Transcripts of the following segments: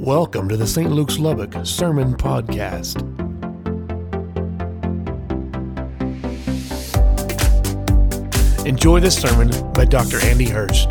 Welcome to the St. Luke's Lubbock Sermon Podcast. Enjoy this sermon by Dr. Andy Hurst.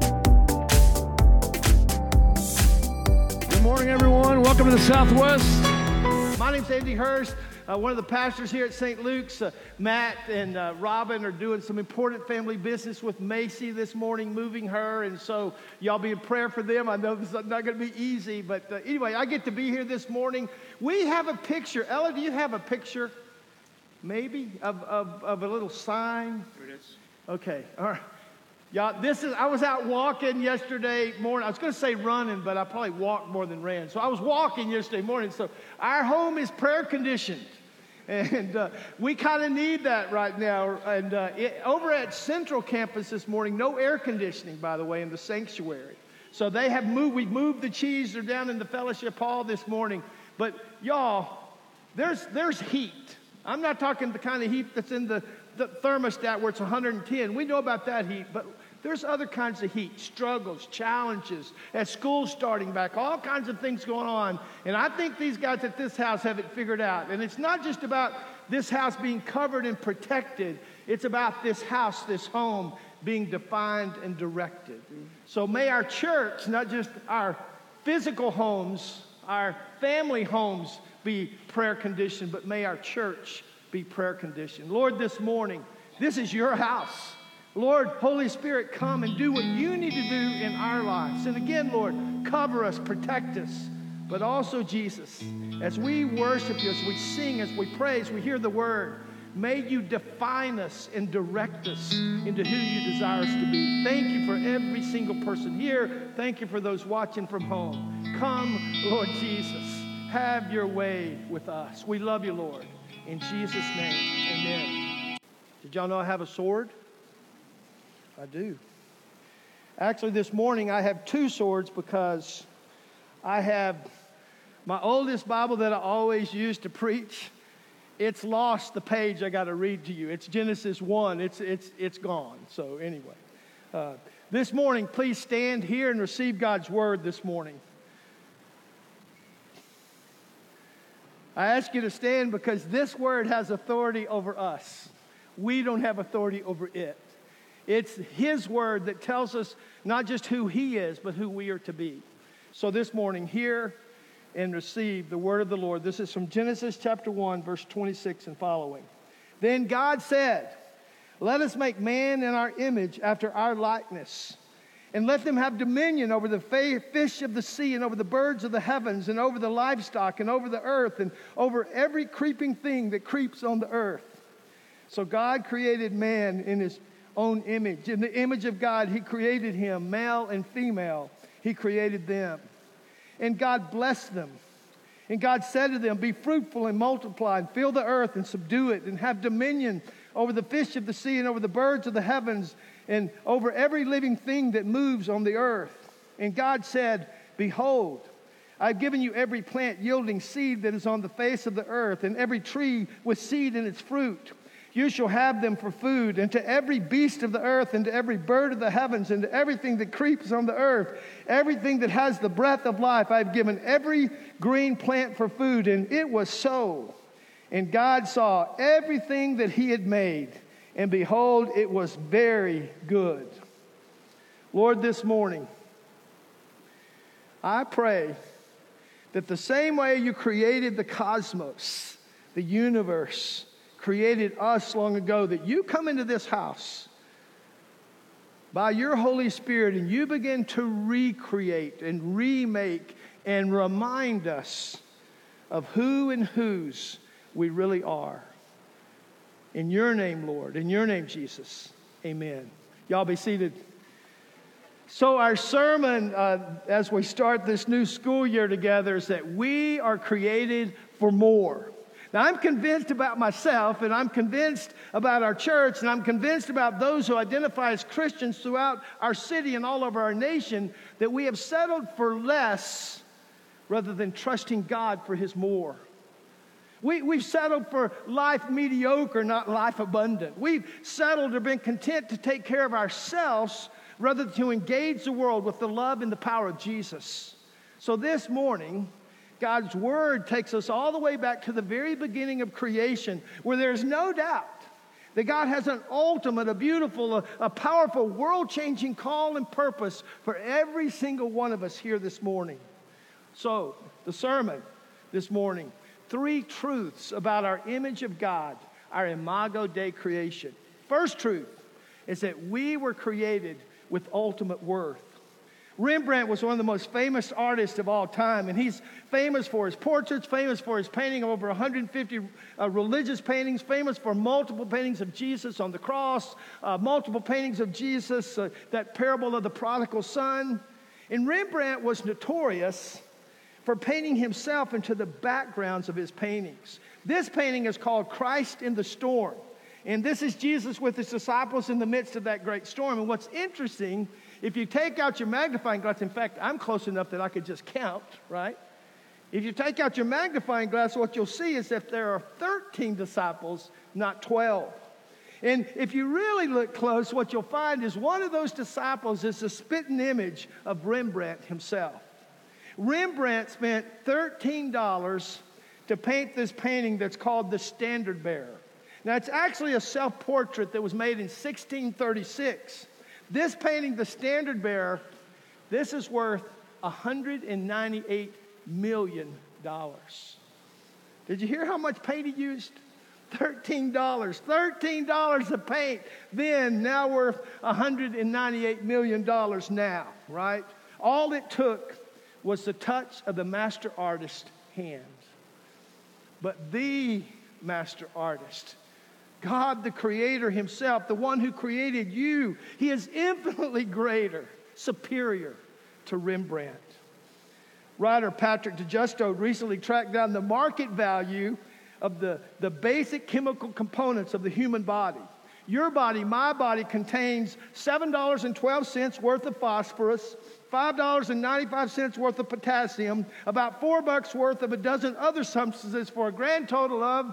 Good morning, everyone. Welcome to the Southwest. My name's Andy Hurst. One of the pastors here at St. Luke's. Matt and Robin are doing some important family business with Macy this morning, moving her, and so y'all be in prayer for them. I know this is not going to be easy, but anyway, I get to be here this morning. We have a picture. Ella, do you have a picture, maybe, of a little sign? Here it is. Okay, all right. Y'all, I was out walking yesterday morning. I was going to say running, but I probably walked more than ran. So I was walking yesterday morning. So our home is prayer conditioned. And we kind of need that right now. And over at Central Campus this morning, no air conditioning, by the way, in the sanctuary. So they have moved. We moved the cheese. They're down in the fellowship hall this morning. But y'all, there's heat. I'm not talking the kind of heat that's in the thermostat where it's 110. We know about that heat, but there's other kinds of heat, struggles, challenges, at school starting back, all kinds of things going on. And I think these guys at this house have it figured out. And it's not just about this house being covered and protected. It's about this house, this home, being defined and directed. So may our church, not just our physical homes, our family homes be prayer conditioned, but may our church be prayer conditioned. Lord, this morning, this is your house. Lord, Holy Spirit, come and do what you need to do in our lives. And again, Lord, cover us, protect us. But also, Jesus, as we worship you, as we sing, as we praise, we hear the word, may you define us and direct us into who you desire us to be. Thank you for every single person here. Thank you for those watching from home. Come, Lord Jesus, have your way with us. We love you, Lord. In Jesus' name, amen. Did y'all know I have a sword? I do. Actually, this morning I have two swords because I have my oldest Bible that I always use to preach. It's lost the page I got to read to you. It's Genesis 1. It's gone. So anyway, this morning, please stand here and receive God's word this morning. I ask you to stand because this word has authority over us. We don't have authority over it. It's his word that tells us not just who he is, but who we are to be. So this morning, hear and receive the word of the Lord. This is from Genesis chapter 1, verse 26 and following. Then God said, "Let us make man in our image after our likeness, and let them have dominion over the fish of the sea, and over the birds of the heavens, and over the livestock, and over the earth, and over every creeping thing that creeps on the earth." So God created man in his own image. In the image of God, he created him, male and female. He created them. And God blessed them. And God said to them, "Be fruitful and multiply, and fill the earth and subdue it, and have dominion over the fish of the sea, and over the birds of the heavens, and over every living thing that moves on the earth." And God said, "Behold, I've given you every plant yielding seed that is on the face of the earth, and every tree with seed in its fruit. You shall have them for food, and to every beast of the earth, and to every bird of the heavens, and to everything that creeps on the earth, everything that has the breath of life, I have given every green plant for food." And it was so. And God saw everything that he had made, and behold, it was very good. Lord, this morning, I pray that the same way you created the cosmos, the universe, created us long ago, that you come into this house by your Holy Spirit and you begin to recreate and remake and remind us of who and whose we really are. In your name, Lord, in your name, Jesus, amen. Y'all be seated. So our sermon, as we start this new school year together, is that we are created for more. Now, I'm convinced about myself, and I'm convinced about our church, and I'm convinced about those who identify as Christians throughout our city and all over our nation, that we have settled for less rather than trusting God for his more. We've settled for life mediocre, not life abundant. We've settled or been content to take care of ourselves rather than to engage the world with the love and the power of Jesus. So this morning, God's Word takes us all the way back to the very beginning of creation, where there's no doubt that God has an ultimate, a beautiful, a powerful, world-changing call and purpose for every single one of us here this morning. So, the sermon this morning, 3 truths about our image of God, our Imago Dei creation. First truth is that we were created with ultimate worth. Rembrandt was one of the most famous artists of all time, and he's famous for his portraits, famous for his painting of over 150 religious paintings, famous for multiple paintings of Jesus on the cross, multiple paintings of Jesus, that parable of the prodigal son. And Rembrandt was notorious for painting himself into the backgrounds of his paintings. This painting is called Christ in the Storm, and this is Jesus with his disciples in the midst of that great storm. And what's interesting, if you take out your magnifying glass, in fact, I'm close enough that I could just count, right? If you take out your magnifying glass, what you'll see is that there are 13 disciples, not 12. And if you really look close, what you'll find is one of those disciples is a spitting image of Rembrandt himself. Rembrandt spent $13 to paint this painting that's called The Standard Bearer. Now, it's actually a self-portrait that was made in 1636. This painting, The Standard Bearer, this is worth $198 million. Did you hear how much paint he used? $13. $13 to paint. Now worth $198 million now, right? All it took was the touch of the master artist's hand. But the master artist, God the Creator himself, the one who created you, he is infinitely greater, superior to Rembrandt. Writer Patrick DeGusto recently tracked down the market value of the basic chemical components of the human body. Your body, my body, contains $7.12 worth of phosphorus, $5.95 worth of potassium, about $4 worth of a dozen other substances for a grand total of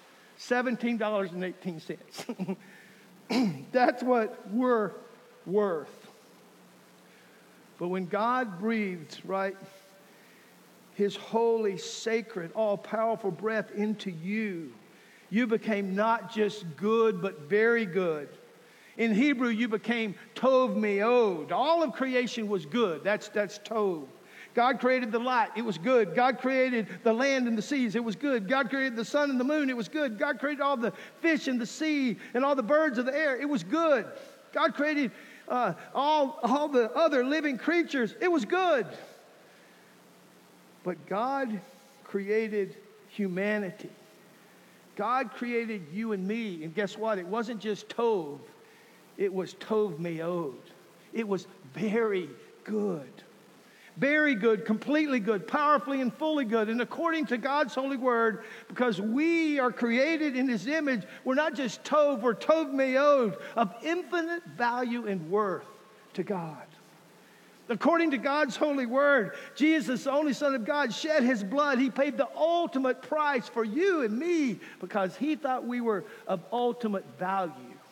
$17.18. That's what we're worth. But when God breathed, right, his holy, sacred, all-powerful breath into you, you became not just good, but very good. In Hebrew, you became tov meod. All of creation was good. That's tov. God created the light. It was good. God created the land and the seas. It was good. God created the sun and the moon. It was good. God created all the fish in the sea and all the birds of the air. It was good. God created all the other living creatures. It was good. But God created humanity. God created you and me. And guess what? It wasn't just tov. It was tov meod. It was very good. Very good, completely good, powerfully and fully good. And according to God's holy word, because we are created in his image, we're not just tov, we're tov meod, of infinite value and worth to God. According to God's holy word, Jesus, the only Son of God, shed his blood. He paid the ultimate price for you and me because he thought we were of ultimate value.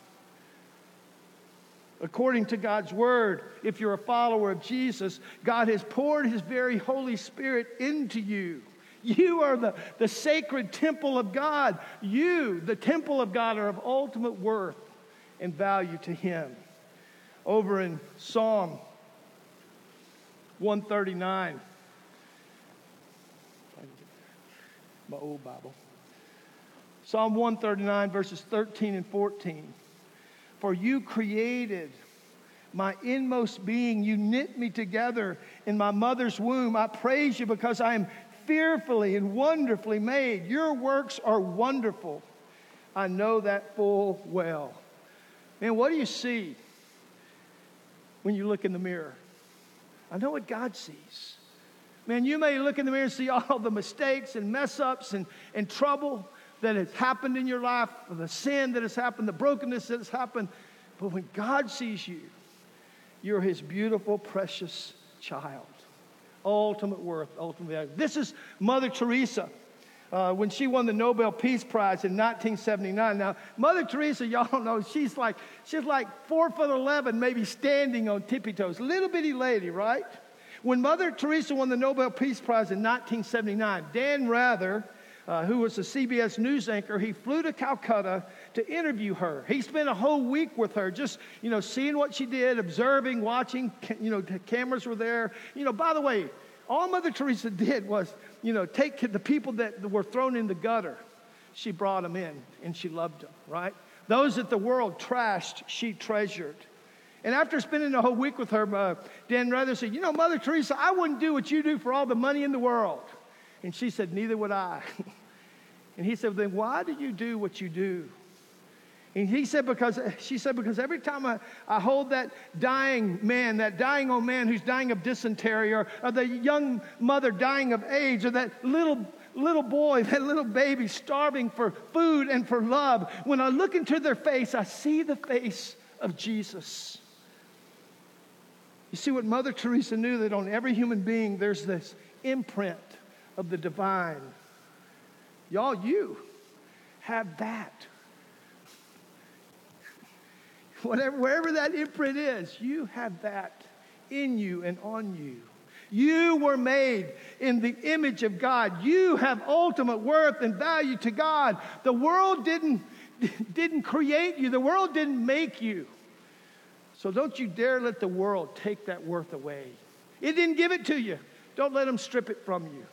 According to God's word, if you're a follower of Jesus, God has poured his very Holy Spirit into you. You are the sacred temple of God. You, the temple of God, are of ultimate worth and value to him. Over in Psalm 139, my old Bible. Psalm 139, verses 13 and 14. For you created my inmost being. You knit me together in my mother's womb. I praise you because I am fearfully and wonderfully made. Your works are wonderful. I know that full well. Man, what do you see when you look in the mirror? I know what God sees. Man, you may look in the mirror and see all the mistakes and mess-ups and trouble that has happened in your life, the sin that has happened, the brokenness that has happened. But when God sees you, you're his beautiful, precious child. Ultimate worth, ultimate value. This is Mother Teresa when she won the Nobel Peace Prize in 1979. Now, Mother Teresa, y'all don't know, she's like 4'11", maybe standing on tippy toes. Little bitty lady, right? When Mother Teresa won the Nobel Peace Prize in 1979, Dan Rather, who was a CBS News anchor, he flew to Calcutta to interview her. He spent a whole week with her, just, seeing what she did, observing, watching, the cameras were there. By the way, all Mother Teresa did was, take the people that were thrown in the gutter. She brought them in, and she loved them, right? Those that the world trashed, she treasured. And after spending a whole week with her, Dan Rather said, Mother Teresa, I wouldn't do what you do for all the money in the world. And she said, neither would I. And he said, then why do you do what you do? And she said, because every time I hold that dying man, that dying old man who's dying of dysentery, or the young mother dying of AIDS, or that little boy, that little baby starving for food and for love, when I look into their face, I see the face of Jesus. You see, what Mother Teresa knew, that on every human being there's this imprint of the divine. Y'all, you have that. Wherever that imprint is, you have that in you and on you. You were made in the image of God. You have ultimate worth and value to God. The world didn't create you. The world didn't make you. So don't you dare let the world take that worth away. It didn't give it to you. Don't let them strip it from you.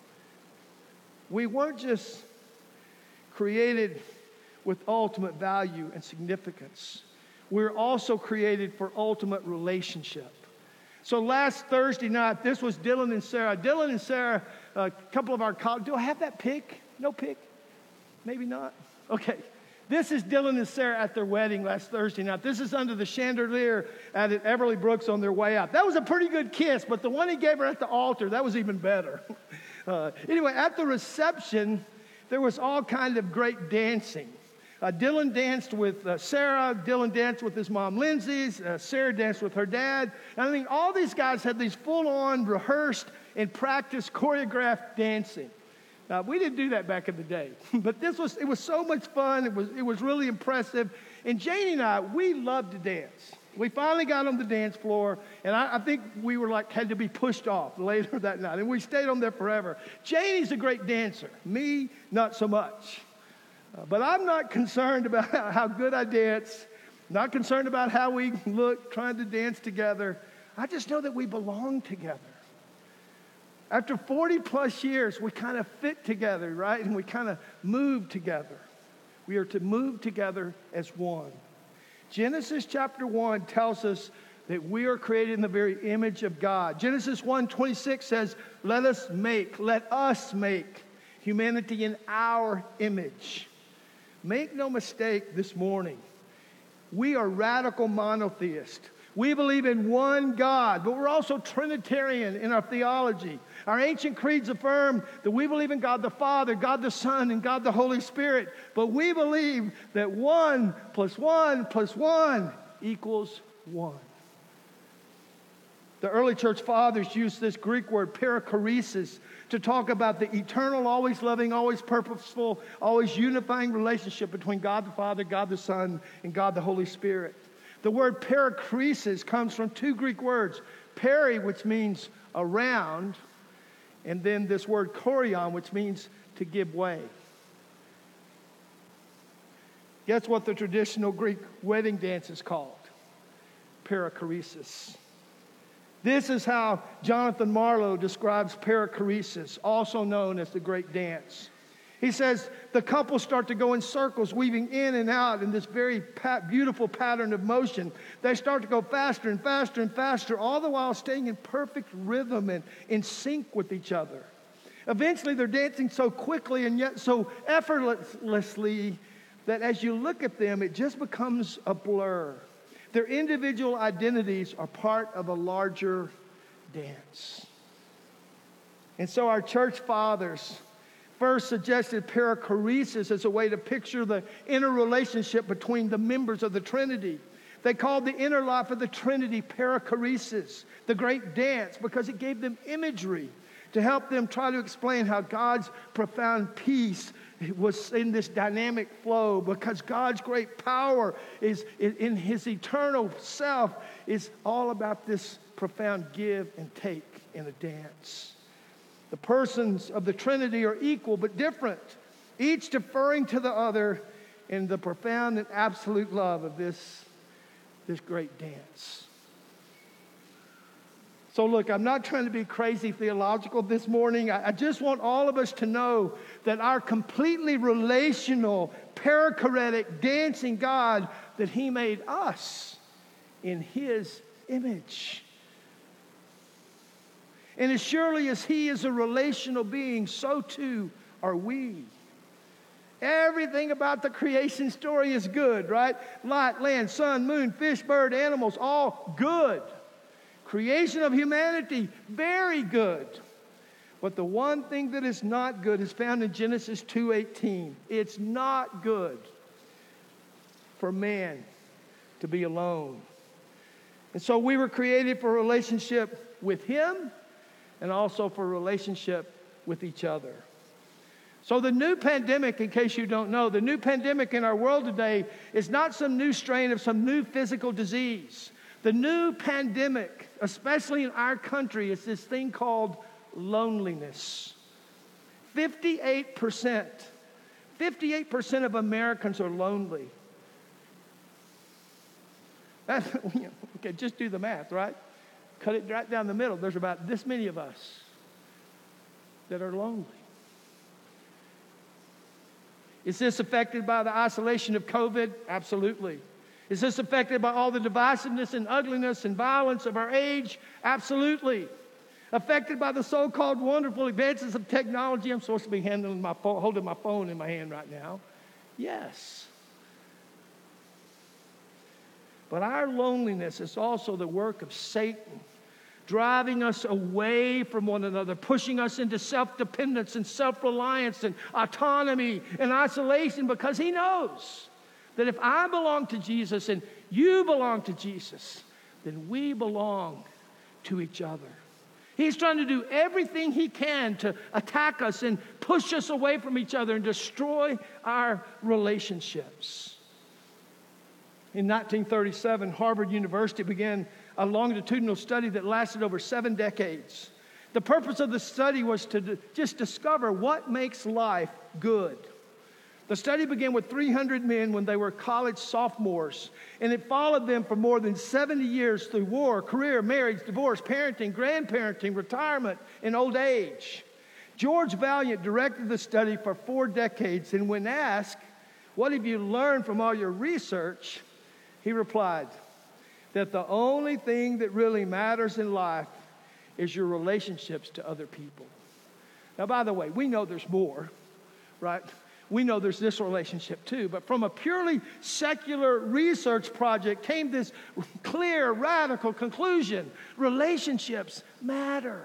We weren't just created with ultimate value and significance. We're also created for ultimate relationship. So last Thursday night, this was Dylan and Sarah. Dylan and Sarah, a couple of our colleagues. Do I have that pic? No pic? Maybe not? Okay. This is Dylan and Sarah at their wedding last Thursday night. This is under the chandelier at Everly Brooks on their way out. That was a pretty good kiss, but the one he gave her at the altar, that was even better. Anyway, at the reception, there was all kind of great dancing. Dylan danced with Sarah. Dylan danced with his mom, Lindsay. Sarah danced with her dad. And I mean, all these guys had these full-on, rehearsed and practiced, choreographed dancing. We didn't do that back in the day, but it was so much fun. It was really impressive. And Janie and I, we loved to dance. We finally got on the dance floor, and I think we were had to be pushed off later that night, and we stayed on there forever. Janie's a great dancer. Me, not so much. But I'm not concerned about how good I dance, not concerned about how we look trying to dance together. I just know that we belong together. After 40 plus years, we kind of fit together, right? And we kind of move together. We are to move together as one. Genesis chapter 1 tells us that we are created in the very image of God. Genesis 1:26 says, let us make humanity in our image. Make no mistake this morning, we are radical monotheists. We believe in one God, but we're also Trinitarian in our theology. Our ancient creeds affirm that we believe in God the Father, God the Son, and God the Holy Spirit. But we believe that 1 + 1 + 1 equals 1. The early church fathers used this Greek word, perichoresis, to talk about the eternal, always loving, always purposeful, always unifying relationship between God the Father, God the Son, and God the Holy Spirit. The word perichoresis comes from two Greek words, peri, which means around, and then this word chorion, which means to give way. Guess what the traditional Greek wedding dance is called? Perichoresis. This is how Jonathan Marlowe describes perichoresis, also known as the great dance. He says the couples start to go in circles, weaving in and out in this very beautiful pattern of motion. They start to go faster and faster and faster, all the while staying in perfect rhythm and in sync with each other. Eventually, they're dancing so quickly and yet so effortlessly that as you look at them, it just becomes a blur. Their individual identities are part of a larger dance. And so our church fathers first suggested perichoresis as a way to picture the inner relationship between the members of the Trinity. They called the inner life of the Trinity perichoresis, the great dance, because it gave them imagery to help them try to explain how God's profound peace was in this dynamic flow, because God's great power is in his eternal self is all about this profound give and take in a dance. The persons of the Trinity are equal but different, each deferring to the other in the profound and absolute love of this great dance. So look, I'm not trying to be crazy theological this morning. I just want all of us to know that our completely relational, perichoretic, dancing God, that he made us in his image. And as surely as he is a relational being, so too are we. Everything about the creation story is good, right? Light, land, sun, moon, fish, bird, animals, all good. Creation of humanity, very good. But the one thing that is not good is found in Genesis 2:18. It's not good for man to be alone. And so we were created for a relationship with him and also for a relationship with each other. So the new pandemic, in case you don't know, the new pandemic in our world today is not some new strain of some new physical disease. The new pandemic, especially in our country, is this thing called loneliness. 58% of Americans are lonely. Okay, just do the math, right? Cut it right down the middle. There's about this many of us that are lonely. Is this affected by the isolation of COVID? Absolutely. Is this affected by all the divisiveness and ugliness and violence of our age? Absolutely. Affected by the so-called wonderful advances of technology? I'm supposed to be holding my phone in my hand right now. Yes. But our loneliness is also the work of Satan, driving us away from one another, pushing us into self-dependence and self-reliance and autonomy and isolation, because he knows that if I belong to Jesus and you belong to Jesus, then we belong to each other. He's trying to do everything he can to attack us and push us away from each other and destroy our relationships. In 1937, Harvard University began a longitudinal study that lasted over 7 decades. The purpose of the study was to just discover what makes life good. The study began with 300 men when they were college sophomores, and it followed them for more than 70 years through war, career, marriage, divorce, parenting, grandparenting, retirement, and old age. George Valiant directed the study for 4 decades, and when asked, "What have you learned from all your research?" he replied that the only thing that really matters in life is your relationships to other people. Now, by the way, we know there's more, right? We know there's this relationship too, but from a purely secular research project came this clear, radical conclusion: relationships matter.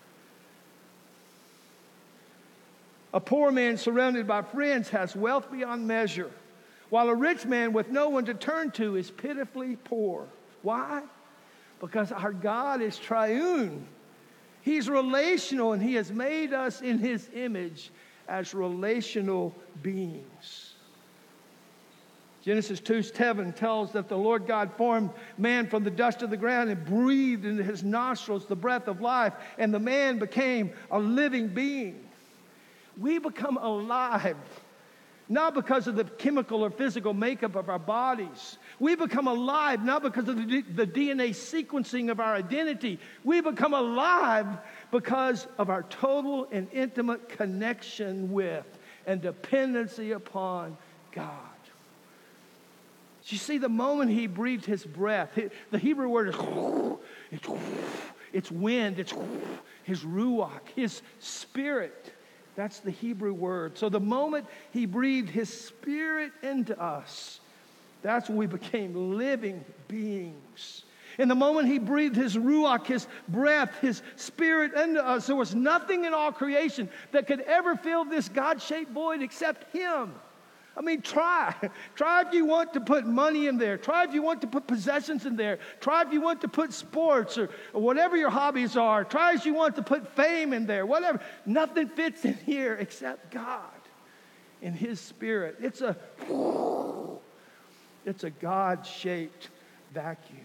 A poor man surrounded by friends has wealth beyond measure, while a rich man with no one to turn to is pitifully poor. Why? Because our God is triune. He's relational, and he has made us in his image as relational beings. Genesis 2:7 tells that the Lord God formed man from the dust of the ground and breathed into his nostrils the breath of life, and the man became a living being. We become alive, not because of the chemical or physical makeup of our bodies. We become alive not because of the DNA sequencing of our identity. We become alive because of our total and intimate connection with and dependency upon God. You see, the moment he breathed his breath, the Hebrew word is it's wind, it's his ruach, his spirit. That's the Hebrew word. So the moment he breathed his spirit into us, that's when we became living beings. And the moment he breathed his ruach, his breath, his spirit into us, there was nothing in all creation that could ever fill this God-shaped void except him. I mean, try. Try if you want to put money in there. Try if you want to put possessions in there. Try if you want to put sports or whatever your hobbies are. Try if you want to put fame in there, whatever. Nothing fits in here except God. in His Spirit. It's a God-shaped vacuum.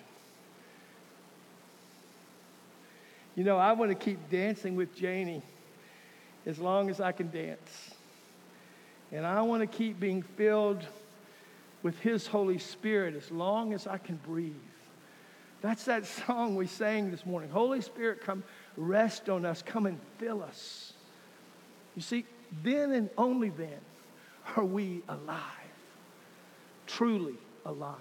You know, I want to keep dancing with Janie as long as I can dance. And I want to keep being filled with His Holy Spirit as long as I can breathe. That's that song we sang this morning. Holy Spirit, come rest on us. Come and fill us. You see, then and only then are we alive. Truly alive.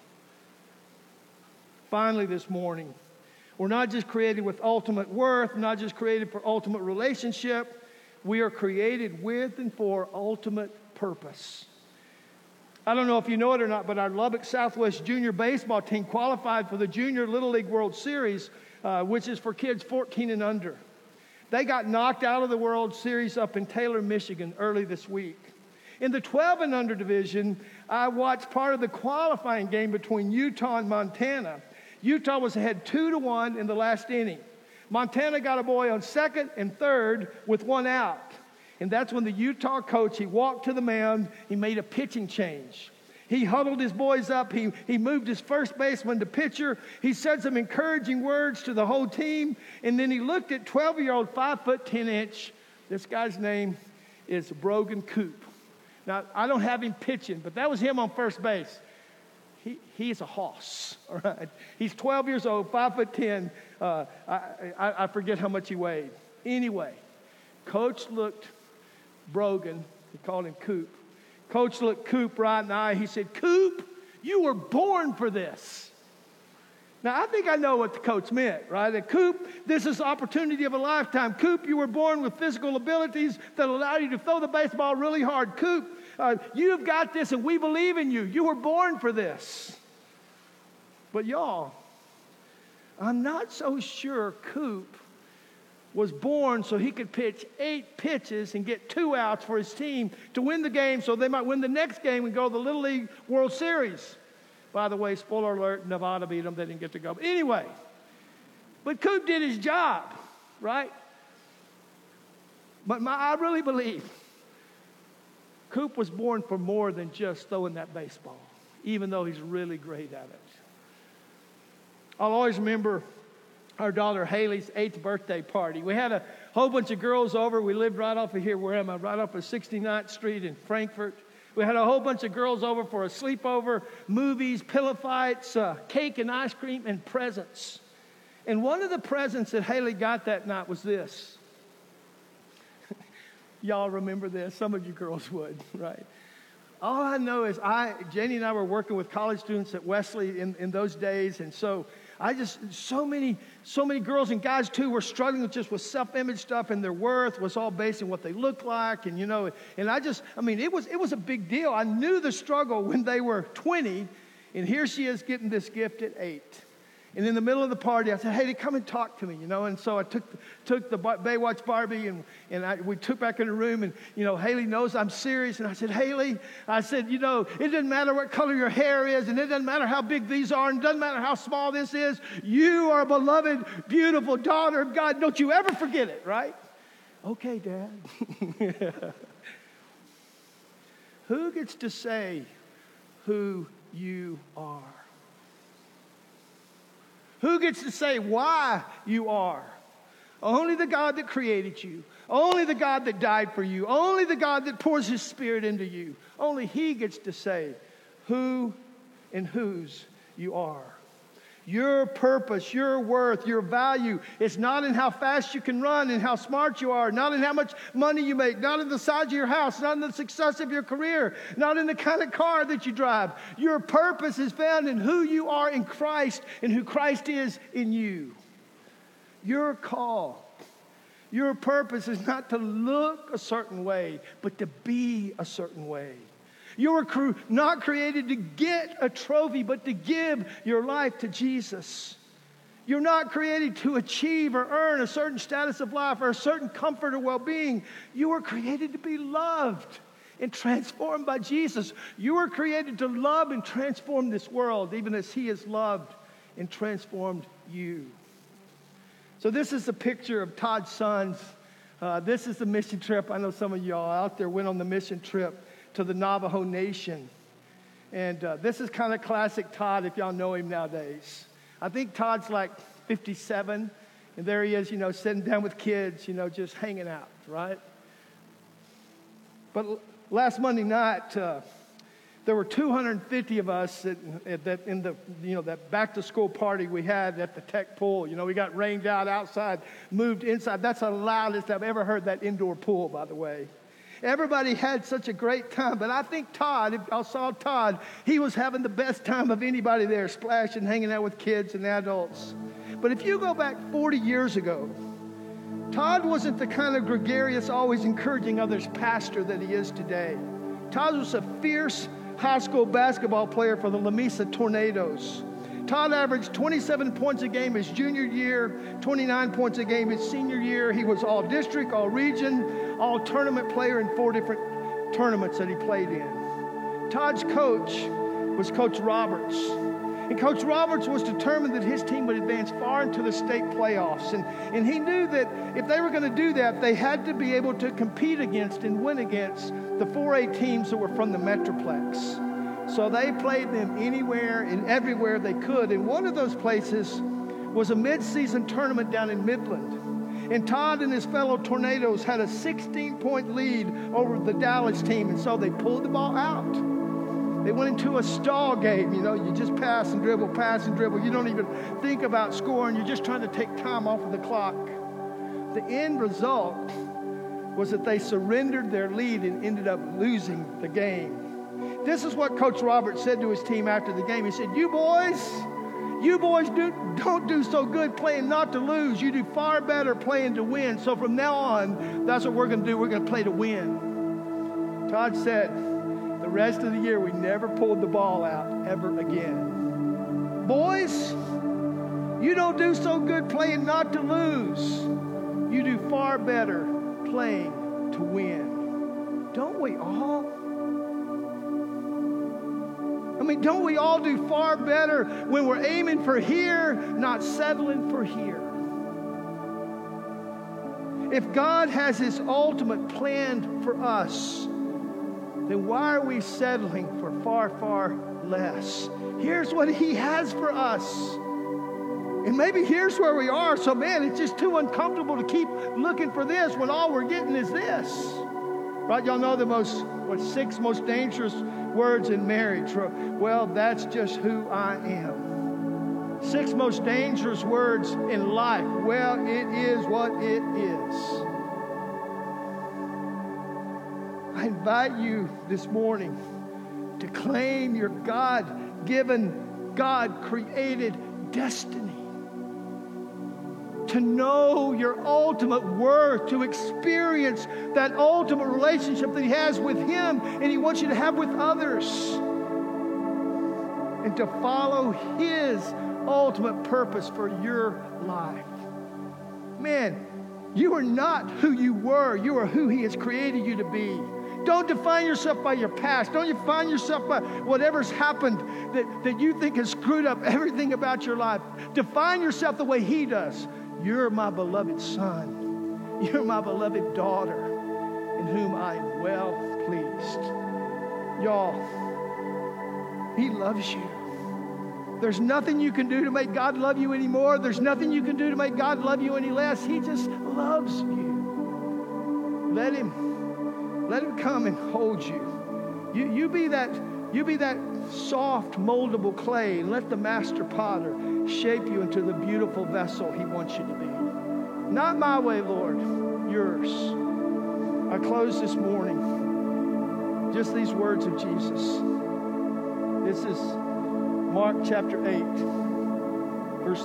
Finally this morning, we're not just created with ultimate worth, not just created for ultimate relationship. We are created with and for ultimate purpose. I don't know if you know it or not, but our Lubbock Southwest Junior Baseball team qualified for the Junior Little League World Series, which is for kids 14 and under. They got knocked out of the World Series up in Taylor, Michigan early this week. In the 12 and under division, I watched part of the qualifying game between Utah and Montana. Utah was ahead 2-1 in the last inning. Montana got a boy on second and third with one out. And that's when the Utah coach, he walked to the mound, he made a pitching change. He huddled his boys up, he moved his first baseman to pitcher, he said some encouraging words to the whole team, and then he looked at 12-year-old, 5'10", this guy's name is Brogan Coop. Now, I don't have him pitching, but that was him on first base. He's a hoss, all right? He's 12 years old, 5'10". I forget how much he weighed. Anyway, Coach looked Brogan, he called him Coop. Coach looked Coop right in the eye. He said, "Coop, you were born for this." Now, I think I know what the coach meant, right? That Coop, this is the opportunity of a lifetime. Coop, you were born with physical abilities that allow you to throw the baseball really hard. Coop, you've got this and we believe in you. You were born for this. But y'all, I'm not so sure Coop was born so he could pitch 8 pitches and get 2 outs for his team to win the game so they might win the next game and go to the Little League World Series. By the way, spoiler alert, Nevada beat them. They didn't get to go. But anyway, but Coop did his job, right? But I really believe Coop was born for more than just throwing that baseball, even though he's really great at it. I'll always remember our daughter Haley's 8th birthday party. We had a whole bunch of girls over. We lived right off of here. Where am I? Right off of 69th Street in Frankfort. We had a whole bunch of girls over for a sleepover, movies, pillow fights, cake and ice cream, and presents. And one of the presents that Haley got that night was this. Y'all remember this? Some of you girls would, right? All I know is Janie and I were working with college students at Wesley in those days, and so so many girls and guys too were struggling with self-image stuff, and their worth was all based on what they looked like, and it was a big deal. I knew the struggle when they were 20, and here she is getting this gift at 8. And in the middle of the party, I said, "Hey, come and talk to me," And so I took the Baywatch Barbie, and we took back in the room, and, Haley knows I'm serious. And I said, "Haley," it doesn't matter what color your hair is, and it doesn't matter how big these are, and it doesn't matter how small this is. You are a beloved, beautiful daughter of God. Don't you ever forget it, right? Okay, Dad. Who gets to say who you are? Who gets to say why you are? Only the God that created you. Only the God that died for you. Only the God that pours His Spirit into you. Only He gets to say who and whose you are. Your purpose, your worth, your value is not in how fast you can run and how smart you are, not in how much money you make, not in the size of your house, not in the success of your career, not in the kind of car that you drive. Your purpose is found in who you are in Christ and who Christ is in you. Your call, your purpose is not to look a certain way, but to be a certain way. You were not created to get a trophy, but to give your life to Jesus. You're not created to achieve or earn a certain status of life or a certain comfort or well-being. You were created to be loved and transformed by Jesus. You were created to love and transform this world, even as He has loved and transformed you. So this is a picture of Todd's sons. This is the mission trip. I know some of y'all out there went on the mission trip. to the Navajo Nation. And this is kind of classic Todd, if y'all know him nowadays. I think Todd's like 57, and there he is, sitting down with kids, just hanging out, right? But last Monday night, there were 250 of us that in the that back to school party we had at the Tech pool. We got rained out outside, moved inside. That's the loudest I've ever heard that indoor pool, by the way. Everybody had such a great time, but I think Todd, if I saw Todd, he was having the best time of anybody there, splashing, hanging out with kids and adults. But if you go back 40 years ago, Todd wasn't the kind of gregarious, always encouraging others pastor that he is today. Todd was a fierce high school basketball player for the Lamesa Tornadoes. Todd averaged 27 points a game his junior year, 29 points a game his senior year. He was all district, all region, all tournament player in 4 different tournaments that he played in. Todd's coach was Coach Roberts. And Coach Roberts was determined that his team would advance far into the state playoffs. And he knew that if they were going to do that, they had to be able to compete against and win against the 4A teams that were from the Metroplex. So they played them anywhere and everywhere they could. And one of those places was a mid-season tournament down in Midland. And Todd and his fellow Tornadoes had a 16-point lead over the Dallas team. And so they pulled the ball out. They went into a stall game. You just pass and dribble. You don't even think about scoring. You're just trying to take time off of the clock. The end result was that they surrendered their lead and ended up losing the game. This is what Coach Roberts said to his team after the game. He said, you boys don't do so good playing not to lose. You do far better playing to win. So from now on, that's what we're going to do. We're going to play to win. Todd said, the rest of the year, we never pulled the ball out ever again. Boys, you don't do so good playing not to lose. You do far better playing to win. Don't we all? Don't we all do far better when we're aiming for here, not settling for here? If God has His ultimate plan for us, then why are we settling for far, far less? Here's what He has for us. And maybe here's where we are. So, man, it's just too uncomfortable to keep looking for this when all we're getting is this. Right? Y'all know the 6 most dangerous words in marriage. Well, that's just who I am. 6 most dangerous words in life. Well, it is what it is. I invite you this morning to claim your God-given, God-created destiny. To know your ultimate worth, to experience that ultimate relationship that He has with Him and He wants you to have with others. And to follow His ultimate purpose for your life. Man, you are not who you were. You are who He has created you to be. Don't define yourself by your past. Don't define yourself by whatever's happened that you think has screwed up everything about your life. Define yourself the way He does. You're my beloved son. You're my beloved daughter in whom I am well pleased. Y'all, He loves you. There's nothing you can do to make God love you anymore. There's nothing you can do to make God love you any less. He just loves you. Let Him come and hold you. You be that soft, moldable clay, and let the master potter shape you into the beautiful vessel He wants you to be. Not my way, Lord, yours. I close this morning. Just these words of Jesus. This is Mark chapter 8, verse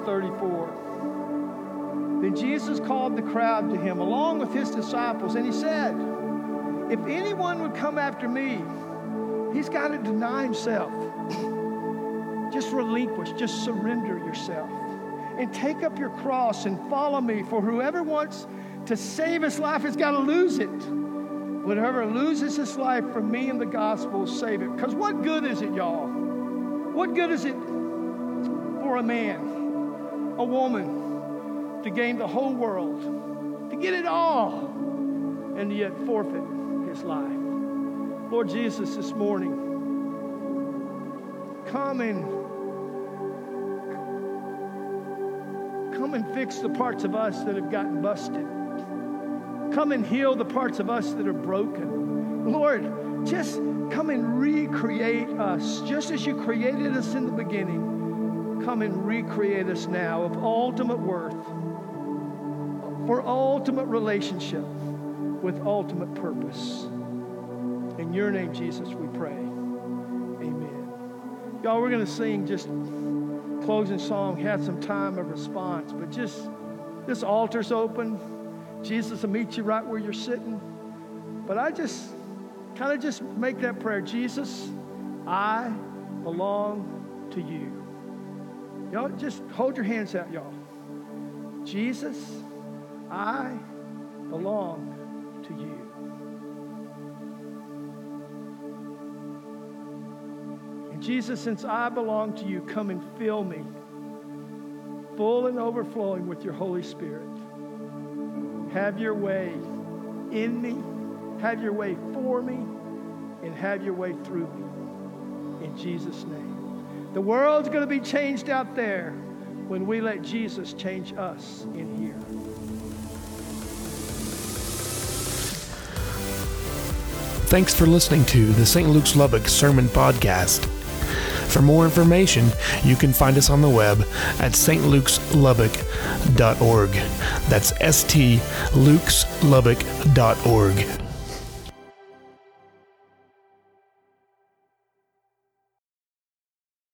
34. Then Jesus called the crowd to Him along with His disciples, and He said, if anyone would come after me, he's got to deny himself. Just relinquish, just surrender yourself. And take up your cross and follow me. For whoever wants to save his life has got to lose it. But whoever loses his life for me and the gospel will save it. Because what good is it, y'all? What good is it for a man, a woman, to gain the whole world, to get it all, and yet forfeit his life? Lord Jesus, this morning, come and fix the parts of us that have gotten busted. Come and heal the parts of us that are broken. Lord, just come and recreate us, just as you created us in the beginning. Come and recreate us now of ultimate worth, for ultimate relationship, with ultimate purpose. In your name, Jesus, we pray. Amen. Y'all, we're going to sing just closing song, had some time of response, but just this altar's open. Jesus will meet you right where you're sitting. But I just kind of just make that prayer. Jesus, I belong to you. Y'all just hold your hands out, y'all. Jesus, I belong to you. And Jesus, since I belong to you, come and fill me full and overflowing with your Holy Spirit. Have your way in me, have your way for me, and have your way through me. In Jesus' name. The world's going to be changed out there when we let Jesus change us in here. Thanks for listening to the St. Luke's Lubbock Sermon Podcast. For more information, you can find us on the web at stlukesLubbock.org. That's stlukesLubbock.org.